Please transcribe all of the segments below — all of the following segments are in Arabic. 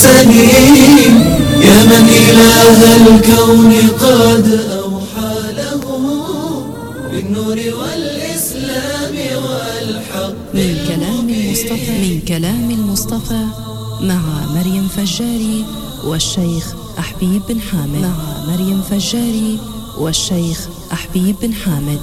سليم يا من إله الكون قد أوحى له بالنور والإسلام والحق. من كلام المصطفى مع مريم فجاري والشيخ أحبيب بن حامد.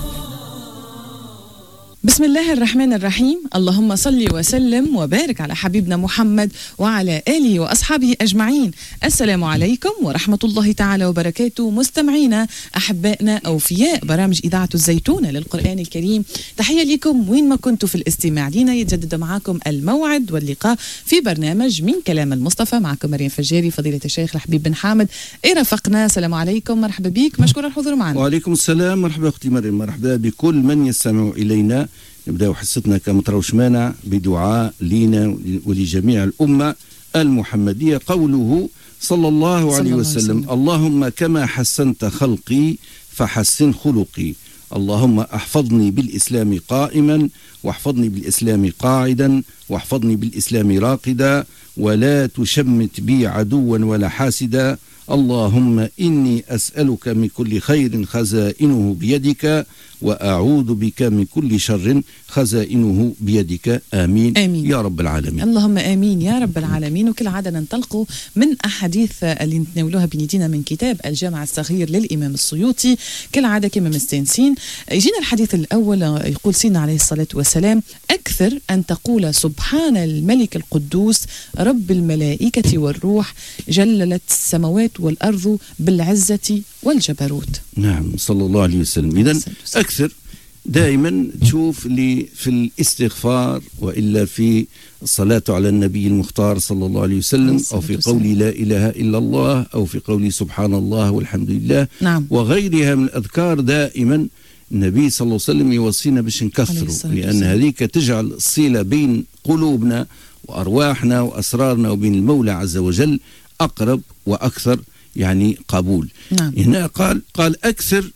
بسم الله الرحمن الرحيم. اللهم صل وسلم وبارك على حبيبنا محمد وعلى آله وأصحابه أجمعين. السلام عليكم ورحمة الله تعالى وبركاته. مستمعينا أحبائنا أوفياء برامج إذاعة الزيتونة للقرآن الكريم، تحية لكم وين ما كنتوا في الاستماع لنا. يتجدد معكم الموعد واللقاء في برنامج من كلام المصطفى. معكم مريم فجاري فضيلة الشيخ الحبيب بن حامد. رافقنا. السلام عليكم، مرحبا بك، مشكور الحضور معنا. وعليكم السلام، مرحبا أختي مريم، مرحبا بكل من يستمع إلينا. نبدأ حصتنا كما تروش مانع بدعاء لينا ولجميع الأمة المحمدية. قوله صلى الله عليه وسلم: اللهم كما حسنت خلقي فحسن خلقي، اللهم احفظني بالإسلام قائما واحفظني بالإسلام قاعدا واحفظني بالإسلام راقدا ولا تشمت بي عدوا ولا حاسدا، اللهم إني أسألك من كل خير خزائنه بيدك وأعوذ بك من كل شر خزائنه بيدك. آمين. آمين يا رب العالمين. اللهم آمين يا رب العالمين. وكل عادة ننطلقوا من أحاديث اللي نتناولوها بنيدينا من كتاب الجامع الصغير للإمام السيوطي. كل عادة كما مستانسين. يجينا الحديث الأول، يقول سيدنا عليه الصلاة والسلام: أكثر أن تقول سبحان الملك القدوس رب الملائكة والروح جللت السماوات والأرض بالعزة والجبروت. نعم، صلى الله عليه وسلم. إذن أكثر دائما تشوف لي في الاستغفار وإلا في الصلاة على النبي المختار صلى الله عليه وسلم، أو في قول لا إله إلا الله، أو في قول سبحان الله والحمد لله. نعم. وغيرها من الأذكار. دائما النبي صلى الله عليه وسلم يوصينا باش نكثروا، لأن هذيك تجعل الصلة بين قلوبنا وأرواحنا وأسرارنا وبين المولى عز وجل أقرب وأكثر يعني قبول. نعم. هنا قال أكثر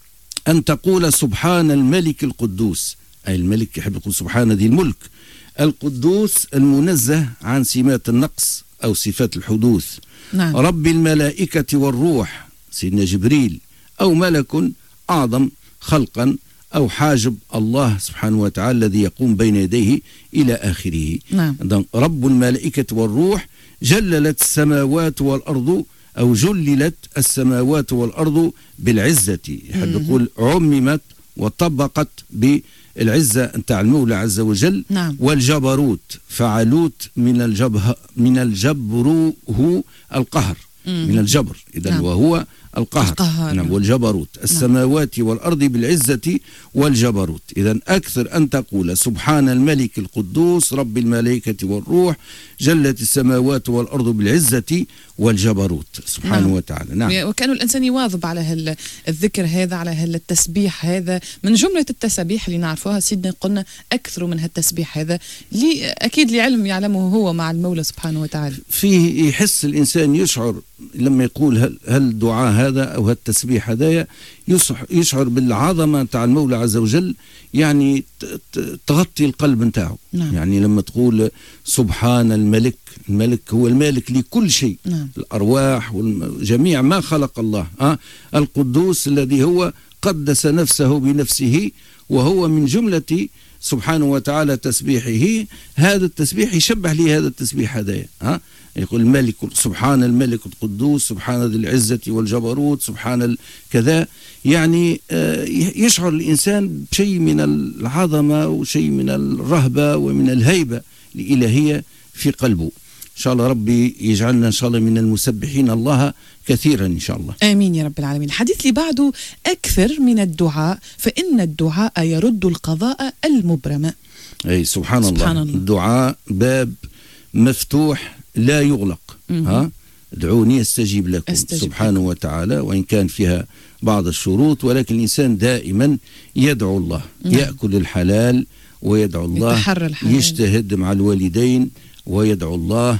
أن تقول سبحان الملك القدوس، أي الملك يحب يقول سبحان ذي الملك القدوس المنزه عن سمات النقص أو صفات الحدوث. نعم. رب الملائكة والروح سيدنا جبريل، أو ملك أعظم خلقا أو حاجب الله سبحانه وتعالى الذي يقوم بين يديه إلى آخره. نعم. رب الملائكة والروح جللت السماوات والأرض، أو جللت السماوات والأرض بالعزة، يحب يقول عممت وطبقت بالعزة نتاع المولى عز وجل. نعم. والجبروت فعلوت من الجبر هو القهر، من الجبر إذن. نعم. وهو القهر. نعم. والجبروت السماوات والأرض بالعزة والجبروت. إذن أكثر أن تقول سبحان الملك القدوس رب الملائكة والروح جلت السماوات والأرض بالعزة والجبروت سبحانه. نعم. وتعالى. نعم. وكان الإنسان يواظب على الذكر هذا، على التسبيح هذا. من جملة التسبيح اللي نعرفوها سيدنا قلنا أكثر من هالتسبيح هذا، أكيد لعلم يعلمه هو مع المولى سبحانه وتعالى. فيه يحس الإنسان، يشعر لما يقول هل الدعاء هذا أو هالتسبيح هذا، يشعر بالعظمة تاع المولى عز وجل، يعني تغطي القلب نتاعه. نعم. يعني لما تقول سبحان الملك، الملك هو المالك لكل شيء. نعم. الأرواح وجميع ما خلق الله. القدوس الذي هو قدس نفسه بنفسه، وهو من جملة سبحانه وتعالى تسبيحه. هذا التسبيح يشبه لي هذا التسبيح هذايا. يقول الملك، سبحان الملك القدوس، سبحان ذي العزة والجبروت، سبحان كذا. يعني يشعر الإنسان بشيء من العظمة وشيء من الرهبة ومن الهيبة الإلهية في قلبه. إن شاء الله ربي يجعلنا إن شاء الله من المسبحين الله كثيرا إن شاء الله. آمين يا رب العالمين. الحديث اللي بعده: أكثر من الدعاء فإن الدعاء يرد القضاء المبرم. أي سبحان الله. الدعاء باب مفتوح لا يغلق. ادعوني استجيب لكم سبحانه وتعالى، وإن كان فيها بعض الشروط، ولكن الإنسان دائما يدعو الله. نعم. يأكل الحلال ويدعو الله، يجتهد مع الوالدين ويدعو الله،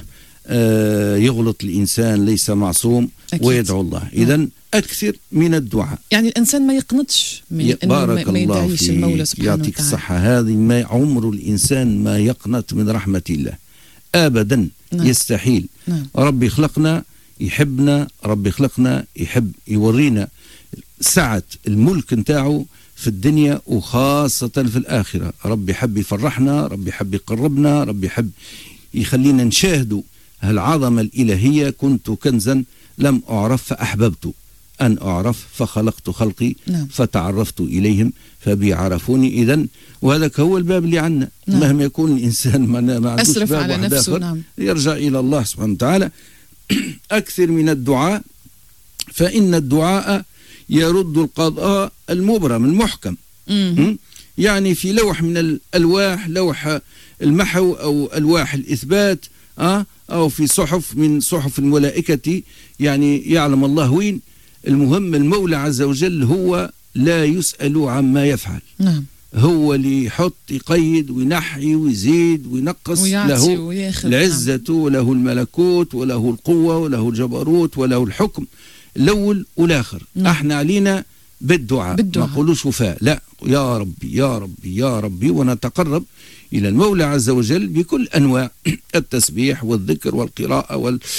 يغلط الإنسان ليس معصوم. أكيد. ويدعو الله. إذن أكثر من الدعاء. يعني الإنسان ما يقنطش من بارك ما الله يدعيش المولى سبحانه وتعالى. يعطيك الصحة. هذه ما عمر الإنسان ما يقنط من رحمة الله أبدا. نعم. يستحيل. نعم. ربي خلقنا يحبنا، ربي خلقنا يحب يورينا سعة الملك نتاعو في الدنيا وخاصة في الآخرة. ربي حب يفرحنا، ربي حب يقربنا، ربي حب يخلينا نشاهدوا هالعظمة الإلهية. كنت كنزا لم أعرف فأحببت أن أعرف فخلقت خلقي نعم. فتعرفت إليهم فبي عرفوني. إذن وهذا هو الباب اللي عنا. نعم. مهما يكون الإنسان ما عندوش أسرف باب على واحد نفسه. آخر، نعم. يرجع إلى الله سبحانه وتعالى. أكثر من الدعاء فإن الدعاء يرد القضاء المبرم المحكم. يعني في لوح من الألواح، لوح المحو أو ألواح الإثبات، أو في صحف من صحف الملائكة، يعني يعلم الله وين. المهم المولى عز وجل هو لا يسأل عما يفعل. نعم. هو اللي يحط يقيد وينحي ويزيد وينقص، له العزة وله الملكوت وله القوة وله الجبروت وله الحكم الأول والآخر. نعم. احنا علينا بالدعاء. ما نقولوش وفاء، لا، يا ربي يا ربي يا ربي، ونتقرب إلى المولى عز وجل بكل أنواع التسبيح والذكر والقراءة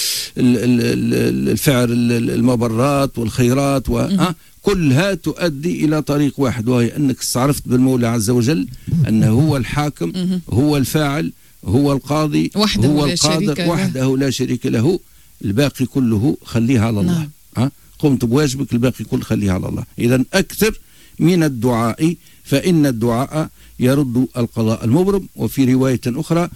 والفعل المبرات والخيرات كلها تؤدي إلى طريق واحد، وهي أنك استعرفت بالمولى عز وجل أنه هو الحاكم، هو الفاعل، هو القاضي، هو القادر، وحده لا شريك له. الباقي كله خليها على الله. قمت بواجبك، الباقي كله خليها على الله. إذن أكثر من الدعاء فإن الدعاء يرد القضاء المبرم. وفي رواية أخرى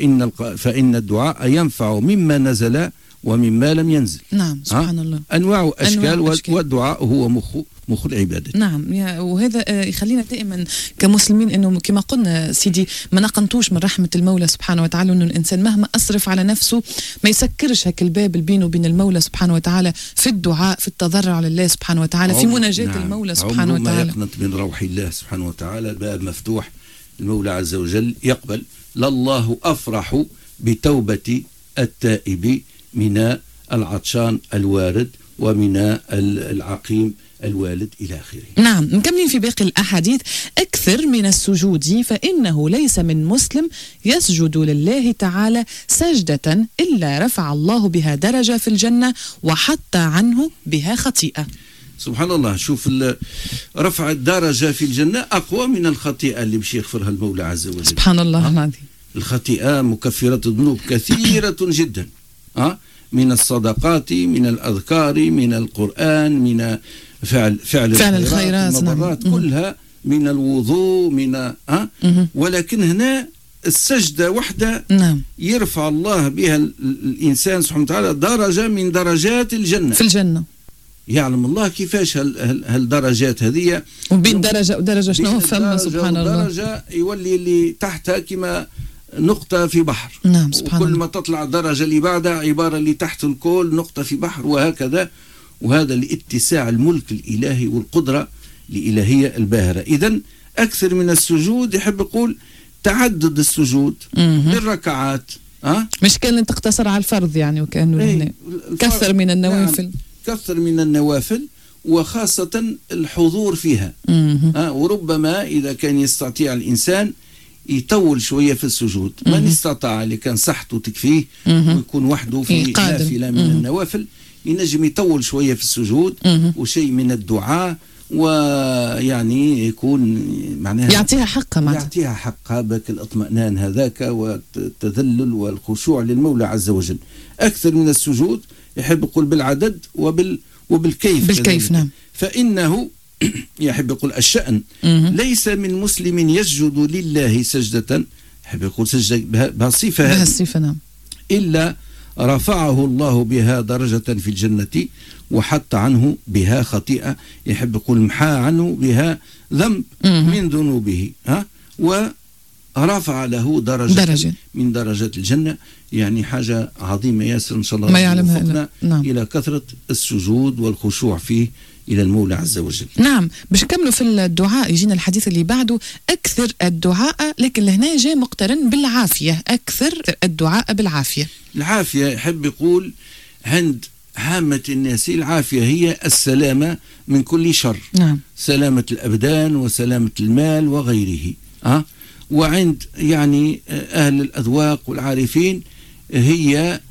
فإن الدعاء ينفع مما نزل ومما لم ينزل. نعم. سبحان الله. أنواع أشكال. والدعاء هو مخ العبادة. نعم. وهذا يخلينا دائما كمسلمين انه كما قلنا سيدي ما نقنطوش من رحمة المولى سبحانه وتعالى، انه الانسان مهما اسرف على نفسه ما يسكرش هك الباب بينه وبين المولى سبحانه وتعالى في الدعاء، في التضرع لله سبحانه وتعالى، في مناجاة. نعم. المولى سبحانه وتعالى. ما يقنط من روح الله سبحانه وتعالى، الباب مفتوح، المولى عز وجل يقبل. لله أفرح بتوبة التائب من العطشان الوارد ومن العقيم الوالد إلى آخره. نعم. مكملين في باقي الأحاديث. أكثر من السجود فإنه ليس من مسلم يسجد لله تعالى سجدة إلا رفع الله بها درجة في الجنة وحط عنه بها خطيئة. سبحان الله. شوف رفع الدرجة في الجنة أقوى من الخطيئة اللي باش يغفرها المولى عز وجل. سبحان الله العظيم. الخطيئة مكفرة الذنوب كثيرة جدا، من الصدقات، من الأذكار، من القرآن، من فعل الخيرات، المبرات، كلها، من الوضوء، من ولكن هنا السجدة وحدة. نعم. يرفع الله بها الإنسان سبحانه وتعالى درجة من درجات الجنة. في الجنة. يعلم الله كيفاش هالدرجات هذه، وبين درجة ودرجة شنو فهم. سبحان الله. درجة يولي اللي تحتها كما نقطة في بحر. نعم. سبحان وكل الله. ما تطلع الدرجة اللي بعدها عبارة اللي تحت الكل نقطة في بحر، وهكذا. وهذا لاتساع الملك الإلهي والقدرة الإلهية الباهرة. إذن أكثر من السجود، يحب يقول تعدد السجود بالركعات. مش كان تقتصر على الفرض يعني، وكأنه كثر من النوافل. نعم. كثر من النوافل، وخاصة الحضور فيها. وربما إذا كان يستطيع الإنسان يطول شوية في السجود. من استطاع اللي كان صحته تكفيه ويكون وحده في نافلة من النوافل ينجم يطول شوية في السجود وشيء من الدعاء، ويعني يكون معناها يعطيها حقها، يعطيها حقها بك الاطمئنان هذاك والتذلل والخشوع للمولى عز وجل. أكثر من السجود يحب يقول بالعدد وبالكيف. بالكيف. نعم. فإنه يحب يقول الشأن ليس من مسلم يسجد لله سجدة، يحب يقول سجدة بهالصفة نعم، إلا رفعه الله بها درجة في الجنة وحط عنه بها خطيئة، يحب يقول محى عنه بها ذنب من ذنوبه، ورفع له درجة من درجات الجنة. يعني حاجة عظيمة ياسر، إن شاء الله ما يعلمها نعم. إلى كثرة السجود والخشوع فيه إلى المولى عز وجل. نعم. باش نكملوا في الدعاء، يجينا الحديث اللي بعده أكثر الدعاء، لكن لهنا جاء مقترن بالعافية، أكثر الدعاء بالعافية. العافية يحب يقول عند عامة الناس العافية هي السلامة من كل شر. نعم. سلامة الأبدان وسلامة المال وغيره. وعند يعني أهل الأذواق والعارفين هي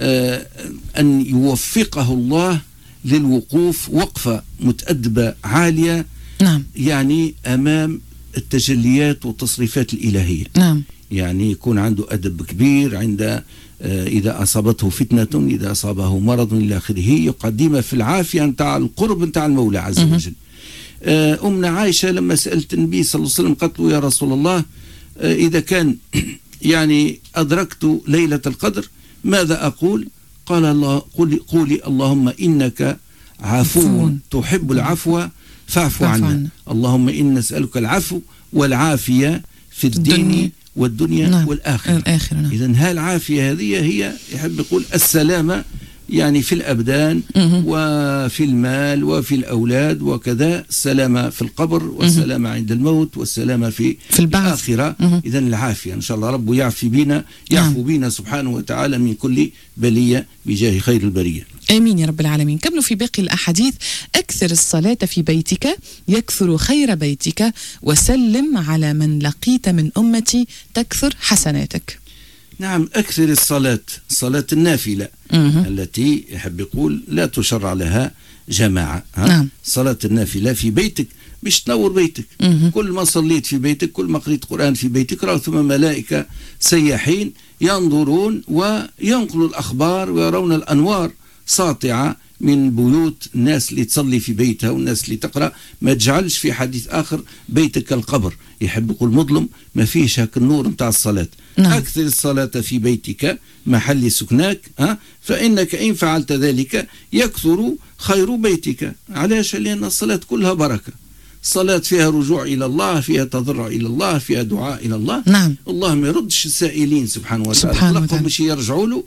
أن يوفقه الله للوقوف وقفة متأدبة عالية، نعم، يعني أمام التجليات والتصريفات الإلهية. نعم، يعني يكون عنده أدب كبير عند إذا أصابته فتنة، إذا أصابه مرض إلى آخره، يقدمها في العافية نتاع القرب نتاع المولى عز وجل. أمنا عائشة لما سألت النبي صلى الله عليه وسلم قالت له: يا رسول الله، إذا كان يعني أدركت ليلة القدر ماذا أقول؟ قال: الله قولي اللهم إنك عفو تحب العفو فاعف عنا. اللهم إنا نسألك العفو والعافية في الدين والدنيا، نعم، والآخرة. نعم. إذن هالعافية هذه هي يحب يقول السلامة، يعني في الأبدان وفي المال وفي الأولاد، وكذا السلامة في القبر، والسلامة عند الموت، والسلامة في الآخرة. إذن العافية إن شاء الله رب يعفو بنا سبحانه وتعالى من كل بلية بجاه خير البرية. آمين يا رب العالمين. كملوا في باقي الأحاديث: أكثر الصلاة في بيتك يكثر خير بيتك، وسلم على من لقيت من أمتي تكثر حسناتك. نعم، أكثر الصلاة، صلاة النافلة التي يحب يقول لا تشرع لها جماعة. نعم. صلاة النافلة في بيتك مش تنور بيتك. كل ما صليت في بيتك، كل ما قريت قرآن في بيتك، رأوا ثم ملائكة سياحين ينظرون وينقلوا الأخبار ويرون الأنوار ساطعة من بيوت الناس اللي تصلي في بيتها والناس اللي تقرأ. ما تجعلش في حديث آخر بيتك القبر، يحب يقول مظلم ما فيش هاك النور متاع الصلاة. نعم. أكثر الصلاة في بيتك محل سكناك، فإنك إن فعلت ذلك يكثر خير بيتك. علاش؟ لأن الصلاة كلها بركة. الصلاة فيها رجوع إلى الله، فيها تضرع إلى الله، فيها دعاء إلى الله. نعم. الله ما يردش السائلين سبحانه وتعالى، خلقهم باش يرجعوا له،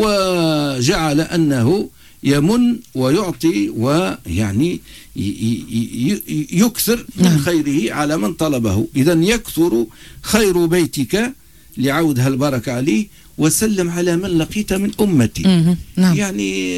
وجعل أنه يمن ويعطي ويعني يكثر من خيره على من طلبه. إذا يكثر خير بيتك لعود هالبركة عليه، وسلم على من لقيت من أمتي. نعم. يعني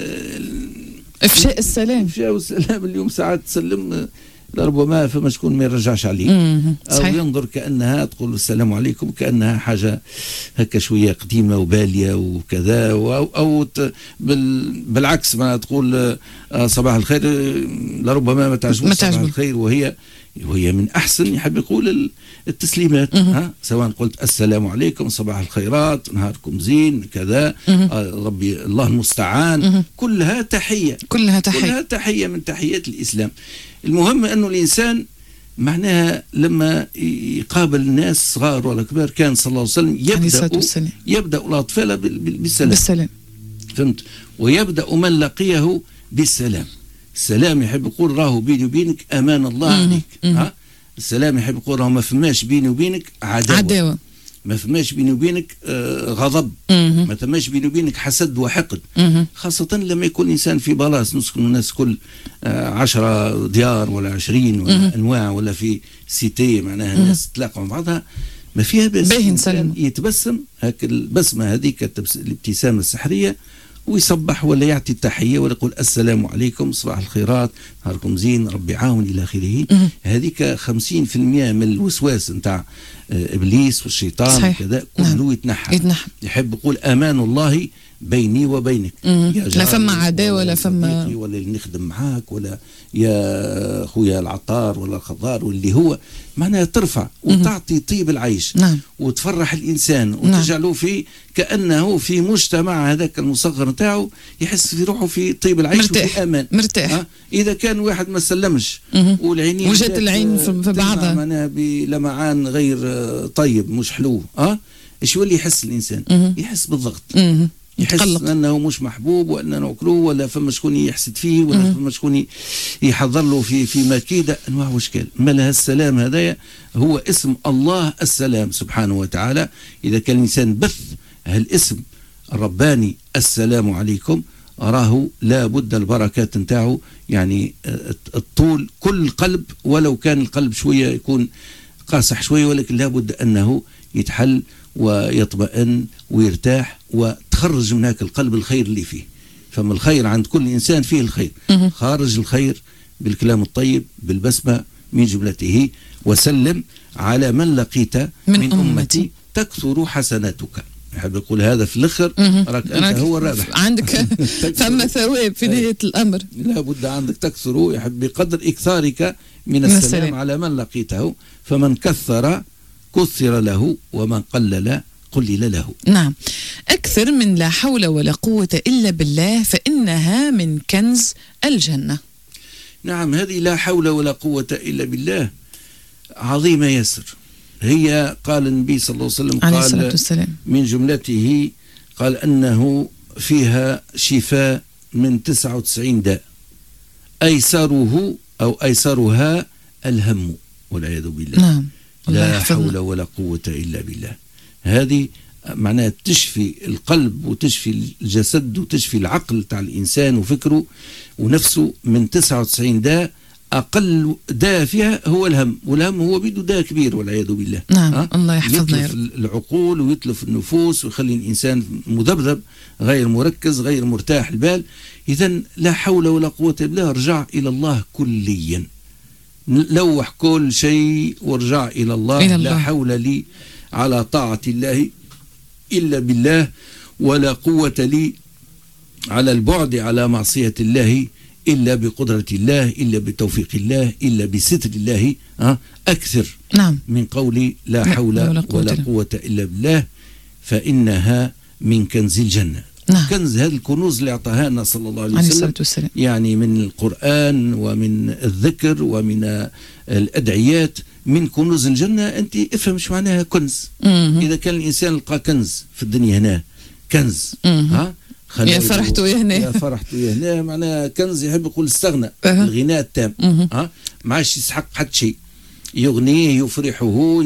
إفشاء السلام. إفشاء السلام. اليوم ساعات تسلم لربما فما شكون ما يرجعش عليه، أو ينظر كأنها تقول السلام عليكم كأنها حاجة هكا شوية قديمة وبالية وكذا، أو بالعكس ما تقول صباح الخير، لربما ما تعجبش صباح الخير، وهي من أحسن يحب يقول التسليمات. سواء قلت السلام عليكم، صباح الخيرات، نهاركم زين، كذا، ربي الله المستعان، كلها تحية، كلها تحية من تحيات الإسلام. المهم أنه الإنسان معناها لما يقابل الناس صغار ولا كبار، كان صلى الله عليه وسلم يبدأ الأطفال بالسلام. فهمت؟ ويبدأ من لقيه بالسلام. السلام يحب يقول راهو بيني وبينك أمان الله عليك. السلام يحب يقول راهو ما فماش بيني وبينك عداوة. ما فماش بيني وبينك غضب. ما فماش بيني وبينك حسد وحقد. خاصة لما يكون الإنسان في بلاص نسكن الناس كل 10 ديار ولا 20 ولا أنواع، ولا في سيتي معناها الناس تلاقى مع بعضها، ما فيها بس يتبسم هاك البسمة هذيك الابتسامة السحرية، ويصبح ولا يعطي التحية ولا يقول السلام عليكم، صباح الخيرات، نهاركم زين، ربي عاون إلى آخره. هذيك 50% من الوسواس نتاع إبليس والشيطان وكذا كله يتنحى. يحب يقول أمان الله بيني وبينك، لا فما عداوة ولا فما ولا اللي نخدم معاك ولا يا خويا العطار ولا الخضار، واللي هو معناها ترفع وتعطي طيب العيش. وتفرح الإنسان وتجعله في كأنه في مجتمع هذاك المصغر نتاعو، يحس في روحه في طيب العيش وفي أمان مرتاح. إذا كان واحد ما سلمش والعينين وجدت العين في بعضها معناها بلمعان غير طيب مش حلو، إيش يولي يحس الإنسان؟ يحس بالضغط، يحس أنه مش محبوب، وأنه ناكلوه، ولا فما شكون يحسد فيه، ولا فما شكون يحضر له في مكيدة أنواع واشكال. مالها السلام هذايا هو اسم الله السلام سبحانه وتعالى. إذا كان الإنسان بث هالاسم الرباني السلام عليكم، راه لا بد البركات نتاعو يعني الطول كل قلب، ولو كان القلب شوية يكون قاصح شوية، ولكن لا بد أنه يتحل ويطمئن ويرتاح، وتخرج من هاك القلب الخير اللي فيه. فما الخير عند كل إنسان فيه الخير، خارج الخير بالكلام الطيب بالبسمة من جملته: وسلم على من لقيت من أمتي تكثر حسناتك. يحب يقول هذا في الاخر راك انت هو الرابح. عندك ثم ثواب في نهايه الامر. لابد عندك تكثر، يحب بقدر اكثارك من السلام على من لقيته، فمن كثر كثر له ومن قلل قلل له. نعم. أكثر من لا حول ولا قوة إلا بالله فإنها من كنز الجنة. نعم، هذه لا حول ولا قوة إلا بالله عظيمة ياسر. هي قال النبي صلى الله عليه وسلم قال من جملته قال أنه فيها شفاء من 99 داء، أيسره أو أيسرها الهم والعياذ بالله. نعم. لا حول ولا قوة إلا بالله. هذه معناها تشفي القلب وتشفي الجسد وتشفي العقل تاع الإنسان وفكره ونفسه من 99 داء. أقل داء فيها هو الهم، والهم هو بيده داء كبير والعياذ بالله. نعم. الله يحفظنا. يتلف العقول ويتلف النفوس ويخلي الإنسان مذبذب غير مركز غير مرتاح البال. إذن لا حول ولا قوة إلا بالله، ارجع إلى الله كليا، لوح كل شيء وارجع إلى الله. لا حول لي على طاعة الله إلا بالله، ولا قوة لي على البعد على معصية الله إلا بقدرة الله، إلا بتوفيق الله، إلا بستر الله. أكثر نعم. من قولي لا حول ولا قوة إلا بالله، فإنها من كنز الجنة. نعم. كنز هذه الكنوز اللي أعطاها لنا صلى الله عليه وسلم، يعني من القرآن ومن الذكر ومن الأدعيات، من كنوز الجنة. أنت افهم شو معناها كنز. إذا كان الإنسان لقى كنز في الدنيا هنا، كنز يا فرحت ويا هنا، يا فرحت ويا هنا، معناها كنز يحب يقول استغنى الغناء التام. ما عادش يسحق حد شيء، يغنيه يفرحه.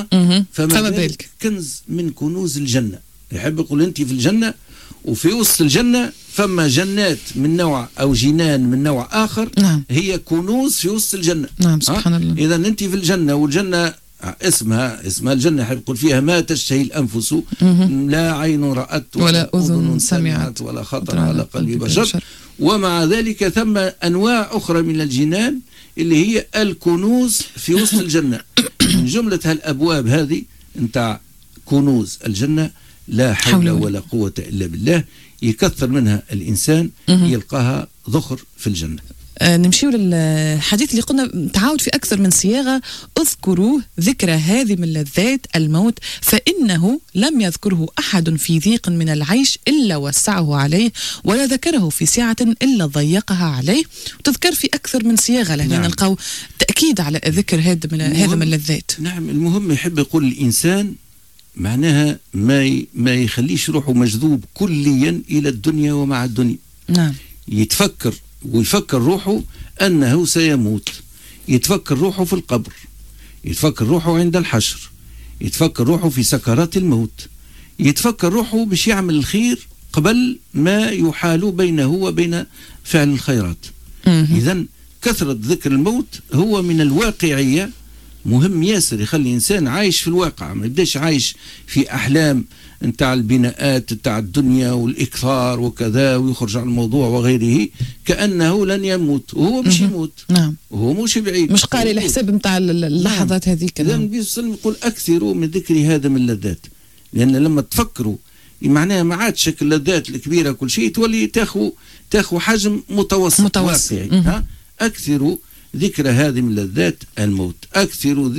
فما بالك كنز من كنوز الجنة. يحب يقول أنت في الجنة، وفي وسط الجنة فما جنات من نوع أو جنان من نوع آخر. نعم. هي كنوز في وسط الجنة. نعم. سبحان الله. إذا أنت في الجنة، والجنة اسمها الجنة، يحب يقول فيها ما تشتهي الأنفس، لا عين رأت ولا أذن سمعت ولا خطر على قلب بشر. ومع ذلك ثم أنواع أخرى من الجنان اللي هي الكنوز في وسط الجنة. من جملة هالأبواب هذه نتاع كنوز الجنة لا حول ولا قوة إلا بالله، يكثر منها الإنسان يلقاها ذخر في الجنة. نمشيو للحديث اللي قلنا تعاود في أكثر من صياغة. اذكروا ذكر هذه من لذات الموت فإنه لم يذكره أحد في ضيق من العيش إلا وسعه عليه، ولا ذكره في سعة إلا ضيقها عليه. وتذكر في أكثر من صياغة لهنا. نعم. نلقاو تأكيد على ذكر هذا من اللذات. نعم. المهم يحب يقول الإنسان معناها ما يخليش روحه مجذوب كليا إلى الدنيا ومع الدنيا. نعم. يتفكر ويفكر روحه أنه سيموت، يتفكر روحه في القبر، يتفكر روحه عند الحشر، يتفكر روحه في سكرات الموت، يتفكر روحه باش يعمل الخير قبل ما يحال بينه وبين فعل الخيرات. إذن كثرة ذكر الموت هو من الواقعية مهم ياسر، يخلي الإنسان عايش في الواقع، ما يبداش عايش في أحلام نتاع البناءات نتاع الدنيا والإكثار وكذا ويخرج عن الموضوع وغيره كأنه لن يموت، وهو مش يموت. نعم. وهو مش بعيد، مش قاري الحساب نتاع اللحظات هذيك. إذا النبي صلى الله عليه وسلم يقول أكثروا من ذكر هذا من اللذات، لأن لما تفكروا معناها ما عادش اللذات الكبيرة كل شيء، تولي تاخو حجم متوسط. واقعي. أكثروا ذكر هذه من لذات الموت، أكثروا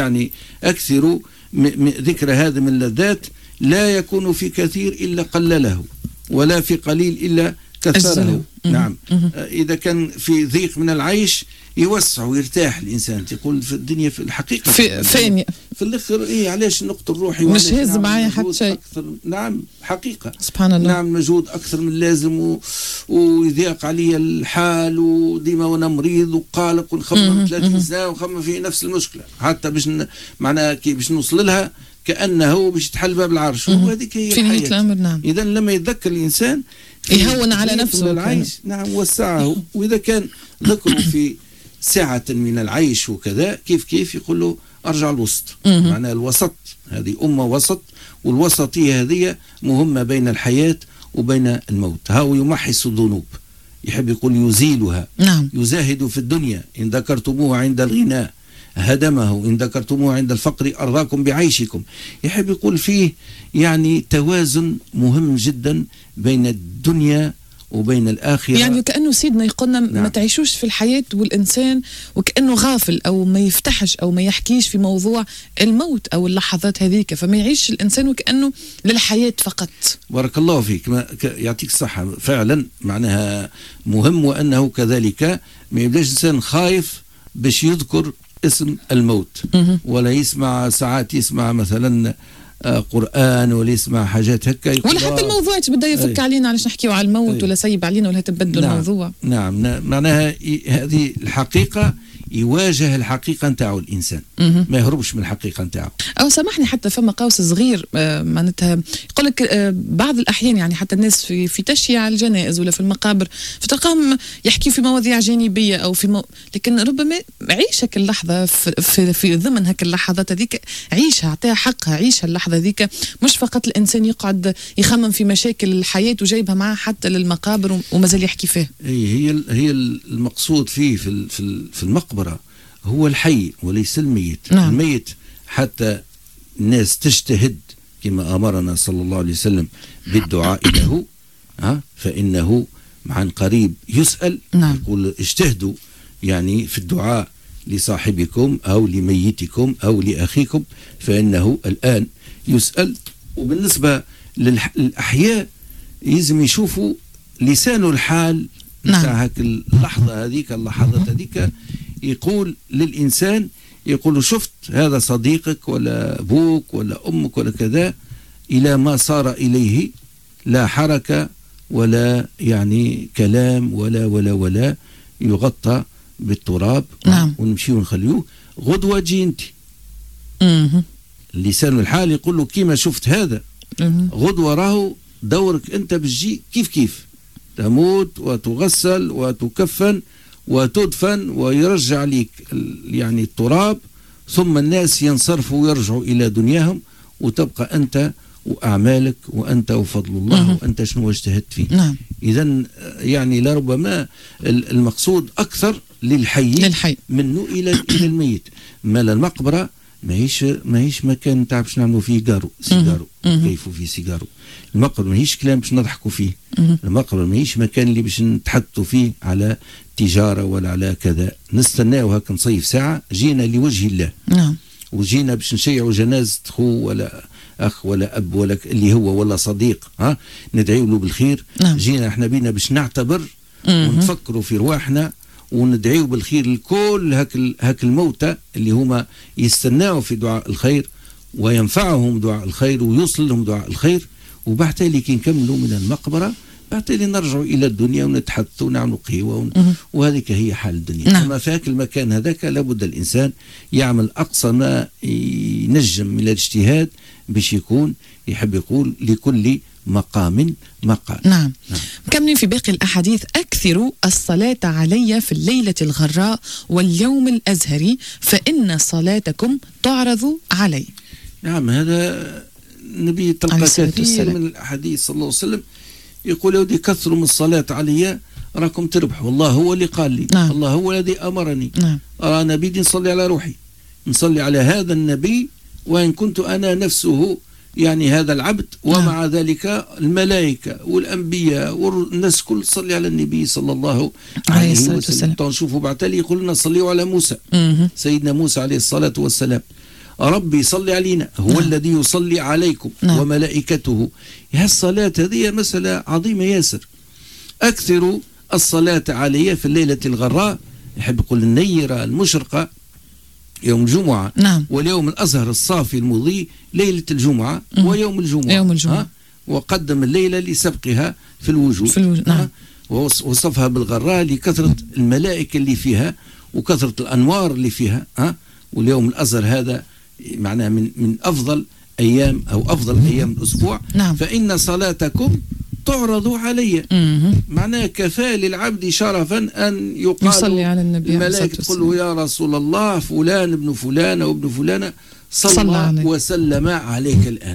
ذكر هذا من لذات لا يكون في كثير إلا قلله، ولا في قليل إلا كثره. نعم. إذا كان في ضيق من العيش يوسع ويرتاح الإنسان، تقول في الدنيا في الحقيقة فين في الآخر علاش نقطة الروحي مش هز معايا حتى شيء. نعم حقيقة. سبحان الله. نعم مجهود أكثر من اللازم ويضيق علي الحال وديما وأنا مريض وقالق ونخمم 30 سنة ونخمم في نفس المشكلة حتى باش معناها كي باش نوصل لها كأنه باش تحل باب العرش. وهذيك هي الحياة. نعم. إذا لما يتذكر الإنسان يهون على نفسه العيش. نعم وسعه. وإذا كان ذكره في سعة من العيش وكذا كيف يقول له أرجع الوسط. معناها الوسط، هذه أمة وسط، والوسطية هذه مهمة بين الحياة وبين الموت. هاو يمحص الذنوب، يحب يقول يزيلها. نعم. يزاهد في الدنيا إن ذكرتموه عند الغناء، هدمه، إن ذكرتموه عند الفقر أرضاكم بعيشكم. يحب يقول فيه يعني توازن مهم جدا بين الدنيا وبين الآخرة. يعني كأنه سيدنا يقولنا ما تعيشوش في الحياة والإنسان وكأنه غافل أو ما يفتحش أو ما يحكيش في موضوع الموت أو اللحظات هذيك، فما يعيش الإنسان وكأنه للحياة فقط. بارك الله فيك، يعطيك الصحة. فعلا معناها مهم، وأنه كذلك ما يبداش الإنسان خايف باش يذكر اسم الموت، ولا يسمع ساعات يسمع مثلا قرآن ولا يسمع حاجات هكا، ولا حتى الموضوع بدا يفك علينا علاش نحكيو على الموت ولا سيب علينا ولا تبدل الموضوع. نعم معناها هذه الحقيقة، يواجه الحقيقة نتاعو الإنسان، ما يهربش من الحقيقة نتاعو. أو سامحني حتى فما قوس صغير معناتها يقول لك بعض الأحيان يعني حتى الناس في تشييع الجنائز ولا في المقابر فتلقاهم يحكي في مواضيع جانبية أو لكن ربما عيش هك اللحظة في ضمن هك اللحظات هذيك، عيشها، اعطيها حقها، عيشها اللحظة هذيك، مش فقط الإنسان يقعد يخمم في مشاكل الحياة وجايبها معاه حتى للمقابر ومازال يحكي فيه. هي المقصود فيه في المقبرة هو الحي وليس الميت. نعم. الميت حتى الناس تجتهد كما أمرنا صلى الله عليه وسلم بالدعاء له، فإنه عن قريب يسأل. نعم. يقول اجتهدوا يعني في الدعاء لصاحبكم أو لميتكم أو لأخيكم فإنه الآن يسأل. وبالنسبة للأحياء يلزم يشوفوا لسان الحال نتاع هاك اللحظة هذيك، اللحظات هذيك، يقول للإنسان، يقول شفت هذا صديقك ولا أبوك ولا أمك ولا كذا، إلى ما صار إليه لا حركة ولا يعني كلام ولا يغطى بالتراب. نعم. ونمشي ونخليوه غدوة جي انت. لسان الحال يقول له كيما شفت هذا غدوة راهو دورك انت بتجي كيف تموت وتغسل وتكفن وتدفن ويرجع لك يعني التراب، ثم الناس ينصرفوا ويرجعوا إلى دنياهم، وتبقى أنت وأعمالك وأنت وفضل الله وأنت شنو اجتهدت فيه. نعم. إذن يعني لربما المقصود أكثر للحي منه إلى الميت. ما المقبرة ماهيش مكان تاع باش نعملوا فيه سيجارو كيفوا فيه سيجارو. المقبرة ماهيش كلام باش نضحكوا فيه. المقبرة ماهيش مكان اللي باش نتحدثوا فيه على تجارة ولا على كذا. نستناو هكا نصيف ساعة، جينا لوجه الله. نعم. وجينا باش نشيعوا جنازة خو ولا أخ ولا أب ولا اللي هو ولا صديق، ندعيو له بالخير. نعم. جينا احنا بينا باش نعتبر ونفكروا في رواحنا وندعيو بالخير لكل هاك الموتى اللي هما يستناوا في دعاء الخير وينفعهم دعاء الخير ويوصل لهم دعاء الخير. وبعد تالي كي نكملوا من المقبرة بعد تالي نرجعوا إلى الدنيا ونتحدثوا ونعملوا قهوة وهذيك هي حال الدنيا. نعم. أما في هاك المكان هذاك لابد الإنسان يعمل أقصى ما ينجم من الاجتهاد باش يكون يحب يقول لكل مقام مقال. نعم. مكملين في باقي الأحاديث. أكثروا الصلاة علي في الليلة الغراء واليوم الأزهري فإن صلاتكم تعرض علي. نعم، هذا النبي تلقى كثير من الأحاديث صلى الله عليه وسلم يقول يودي كثروا من الصلاة علي راكم تربحوا، والله هو اللي قال لي. نعم. الله هو الذي أمرني. نعم. أنا بدي نصلي على روحي، نصلي على هذا النبي وإن كنت أنا نفسه يعني هذا العبد، ومع ذلك الملائكة والأنبياء والناس كل صلي على النبي صلى الله عليه وسلم. نشوفوا بعد تالي يقول لنا صليوا على موسى. سيدنا موسى عليه الصلاة والسلام ربي صلي علينا هو الذي يصلي عليكم وملائكته. الصلاة هذه مسألة عظيمة ياسر. أكثروا الصلاة علي في الليلة الغراء، يحب يقول النيرة المشرقة يوم الجمعة. نعم. واليوم الأزهر الصافي المضيء ليلة الجمعة ويوم الجمعة. يوم الجمعة. وقدم الليلة لسبقها في الوجود. نعم. ووصفها بالغراء لكثرة الملائكة اللي فيها وكثرة الأنوار اللي فيها. واليوم الأزهر هذا معناه من أفضل أيام أو أفضل أيام الأسبوع. نعم. فإن صلاتكم تعرض علي. معناه كفى للعبد شرفا أن يقال يصلي على النبي، الملائكة تقول له يا رسول الله فلان ابن فلان أو ابن فلانة صلى وسلم عليك الآن.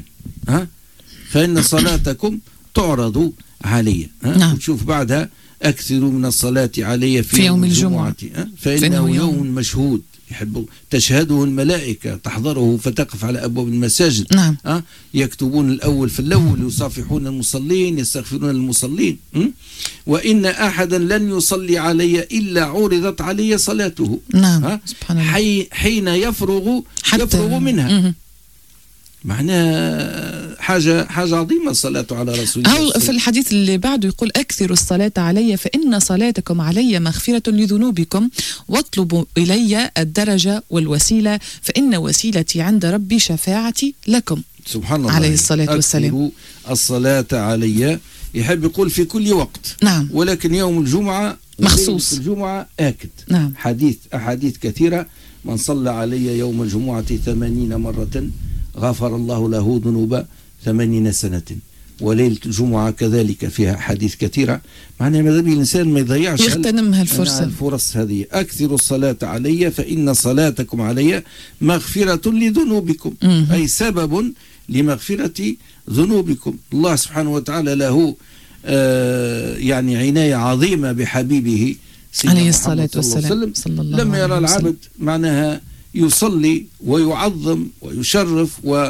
فإن صلاتكم تعرض علي. نعم. وتشوف بعدها أكثروا من الصلاة علي في يوم الجمعة فإنه يوم مشهود. يحب تشهده الملائكة، تحضره فتقف على أبواب المساجد. نعم. يكتبون الأول في الأول، يصافحون المصلين، يستغفرون المصلين. وإن أحدا لن يصلي علي إلا عرضت علي صلاته. نعم. سبحان الله. حين يفرغ منها. معناها حاجة عظيمة الصلاة على رسول الله. في الحديث اللي بعده يقول أكثروا الصلاة علي فإن صلاتكم علي مغفرة لذنوبكم، واطلبوا إلي الدرجة والوسيلة فإن وسيلتي عند ربي شفاعتي لكم. سبحان الله. عليه الصلاة والسلام. أكثروا الصلاة علي، يحب يقول في كل وقت. نعم. ولكن يوم الجمعة مخصوص. الجمعة آكد. نعم. أحاديث كثيرة: من صلى علي يوم الجمعة 80 مرة غفر الله له ذنوب 80 سنة. وليلة الجمعة كذلك فيها حديث كثيرة. معناها ماذا بيه الإنسان ما يضيعش، يغتنمها الفرص هذه. أكثروا الصلاة علي فإن صلاتكم علي مغفرة لذنوبكم، أي سبب لمغفرة ذنوبكم. الله سبحانه وتعالى له يعني عناية عظيمة بحبيبه عليه الصلاة والسلام. لما يرى العبد معناها يصلي ويعظم ويشرف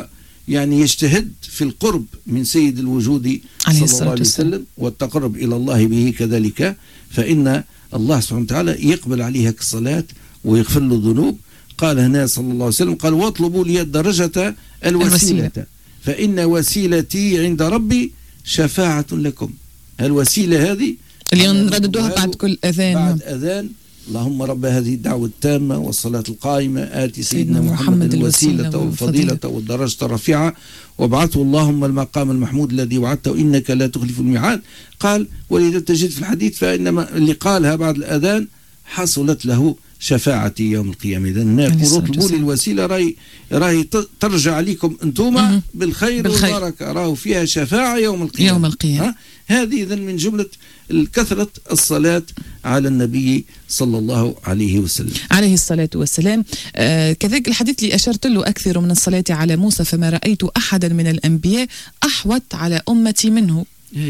ويعني يجتهد في القرب من سيد الوجود صلى الله عليه وسلم والتقرب إلى الله به كذلك، فإن الله سبحانه وتعالى يقبل عليها الصلاة ويغفر له الذنوب. قال هنا صلى الله عليه وسلم قال: واطلبوا لي الدرجة الوسيلة فإن وسيلتي عند ربي شفاعة لكم. الوسيلة هذه اللي نرددوها بعد كل أذان. بعد أذان: اللهم رب هذه الدعوة التامة والصلاة القائمة آتي سيدنا محمد الوسيلة والفضيلة والدرجة الرفيعة وابعثه اللهم المقام المحمود الذي وعدته إنك لا تخلف الميعاد. قال: ولذا تجد في الحديث فإنما اللي قالها بعد الأذان حصلت له شفاعتي يوم القيامة. إذا هناك اطلبوا لي الوسيلة، راهي ترجع عليكم أنتم بالخير والبركة، راهو فيها شفاعة يوم القيامة. هذه إذن من جملة كثرة الصلاة على النبي صلى الله عليه وسلم عليه الصلاة والسلام. كذلك الحديث اللي أشرت له: أكثر من الصلاة على موسى فما رأيت أحدا من الأنبياء أحوط على أمتي منه.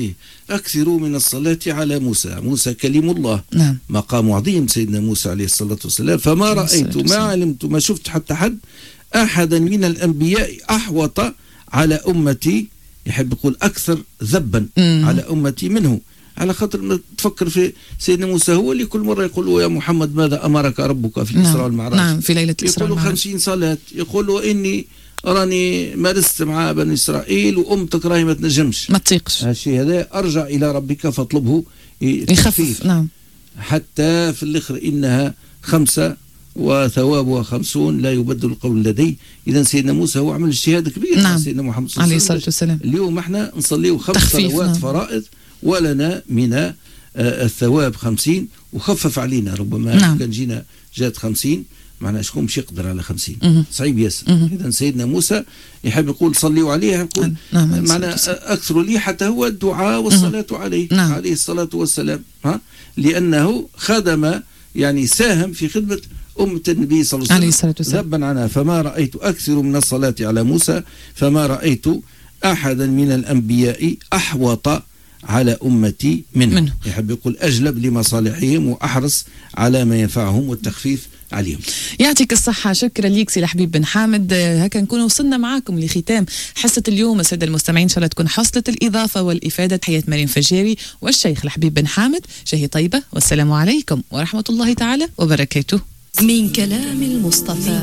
أكثروا من الصلاة على موسى كلم الله. نعم. مقام عظيم سيدنا موسى عليه الصلاة والسلام. فما رأيت ما علمت ما شفت حتى حد أحدا من الأنبياء أحوط على أمتي، يحب يقول أكثر ذبا على أمتي منه. على خاطر ما تفكر في سيدنا موسى، هو اللي كل مرة يقول: يا محمد ماذا أمرك ربك في الإسراء والمعراج؟ نعم، في ليلة الإسراء والمعراج. يقول 50 صلاة، يقول: إني راني مارست مع بني إسرائيل وأمتك راهي ما تنجمش، ما تطيقش هالشيء هذا. أرجع إلى ربك فاطلبه يخفف. نعم. حتى في الآخر إنها 5 وثوابها 50 لا يبدل القول لدي. إذا سيدنا موسى هو عمل اجتهاد كبير. نعم. سيدنا محمد صلى الله عليه الصلاة والسلام. اليوم احنا نصليه 5 صلوات. نعم. فرائض ولنا من الثواب 50 وخفف علينا. ربما نعم. كان جات 50 معناها شكون مش يقدر على 50 صعيب ياسر. إذا سيدنا موسى يحب يقول صليوا عليه، يقول معنى أكثر لي حتى هو الدعاء والصلاة عليه. نعم. عليه الصلاة والسلام. لأنه خدم يعني ساهم في خدمة أمة النبي صلى الله عليه وسلم ذبا عنها. فما رأيت أكثر من الصلاة على موسى فما رأيت أحدا من الأنبياء أحوط على أمتي منه. يحب يقول أجلب لمصالحهم وأحرص على ما ينفعهم والتخفيف عليهم. يعطيك الصحة. شكرا ليك سي الحبيب بن حامد. هكا نكون وصلنا معاكم لختام حصة اليوم. السادة المستمعين إن شاء الله تكون حصلت الإضافة والإفادة. تحية مريم فجاري والشيخ الحبيب بن حامد. شهي طيبة والسلام عليكم ورحمة الله تعالى وبركاته. من كلام المصطفى.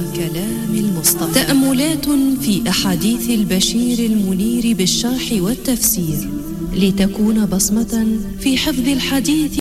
تأملات في أحاديث البشير المنير بالشرح والتفسير لتكون بصمة في حفظ الحديث